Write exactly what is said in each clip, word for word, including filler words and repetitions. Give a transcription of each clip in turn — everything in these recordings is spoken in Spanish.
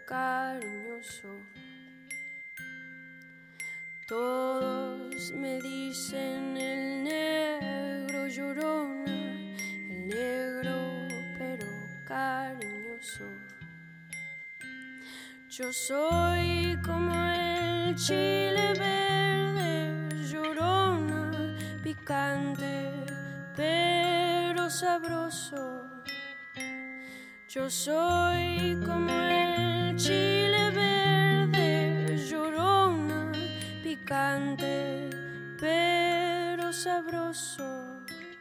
cariñoso. Todos me dicen el negro llorona, el negro pero cariñoso. Yo soy como el chile verde, llorona, picante pero sabroso. Yo soy como el chile verde, llorona, picante pero sabroso.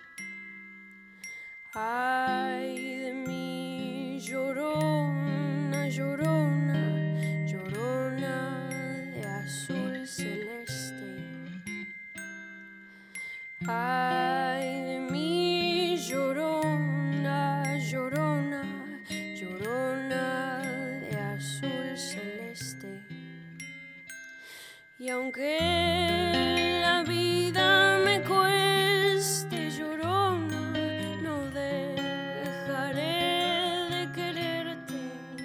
Ay de mí, llorona, llorona, llorona de azul celeste. Ay de mí, llorona, llorona, llorona de azul celeste. Y aunque la vida me cueste, llorona, no dejaré de quererte.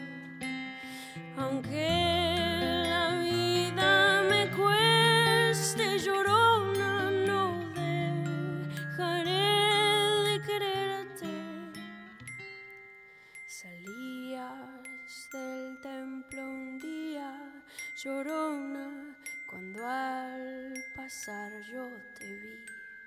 Aunque la vida me cueste, llorona, no dejaré de quererte. Salías del templo un día, llorona, cuando al pasar yo te vi.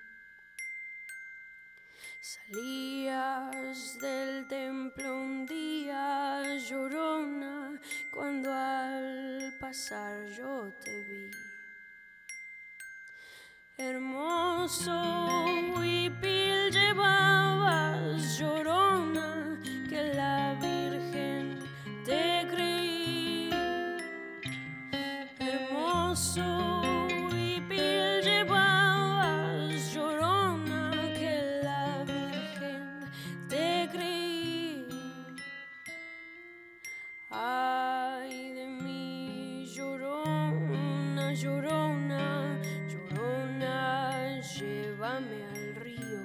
Salías del templo un día, llorona, cuando al pasar yo te vi. Hermoso huipil llevabas, llorona, que la Virgen te creí. Hermoso huipil llevabas, llorona, que la Virgen te creí. Ay de mí, llorona, llorona, llorona, llévame al río.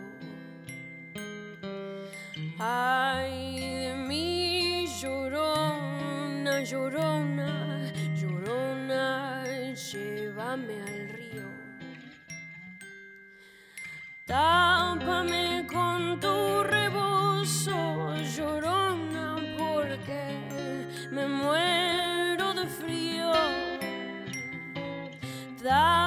Ay de mí, llorona, llorona, llorona, llévame al río. Tápame con tu rebozo, llorona, porque me muero de frío. Da